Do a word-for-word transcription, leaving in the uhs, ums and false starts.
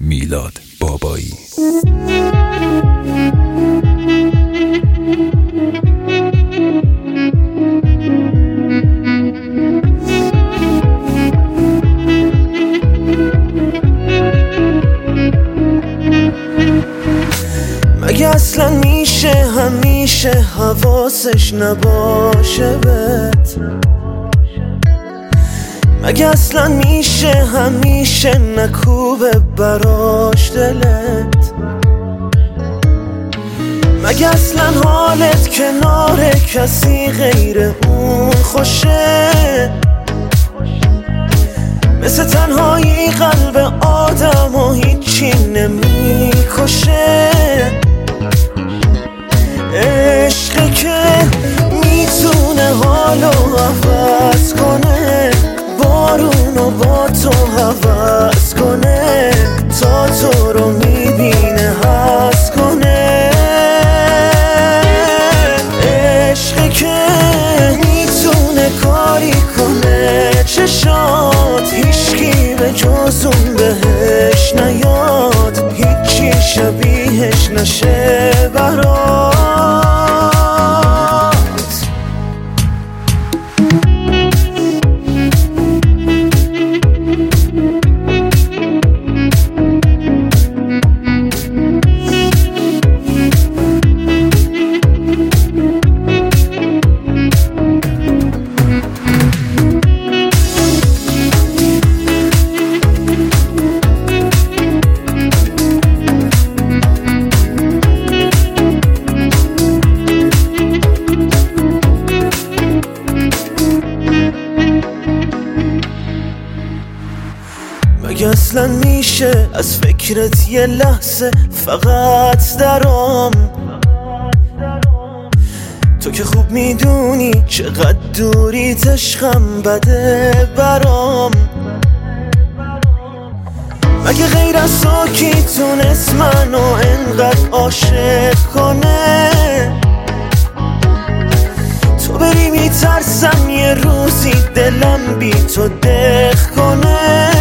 میلاد بابایی. مگه اصلا میشه همیشه حواسش نباشه بهت؟ مگه اصلا میشه همیشه نکوبه براش دلت؟ مگه اصلا حالت کنار کسی غیر اون خوشه؟ مثل تنهایی قلب آدم و هیچی نمیکشه. عشقی که میتونه حالو عوض کنه، بارونو با تو حوض کنه، تا تو رو میبینه حس کنه. عشقی که میتونه کاری کنه چشات هیچکی به جز اون بهش نیاد، هیچی شبیهش نشه برات. مگه اصلا میشه از فکرت یه لحظه فقط درام؟ تو که خوب میدونی چقدر دوریت عشقم بده برام. مگه غیر از تو کی تونست منو انقدر عاشق کنه؟ تو بری میترسم یه روزی دلم بی تو دق کنه.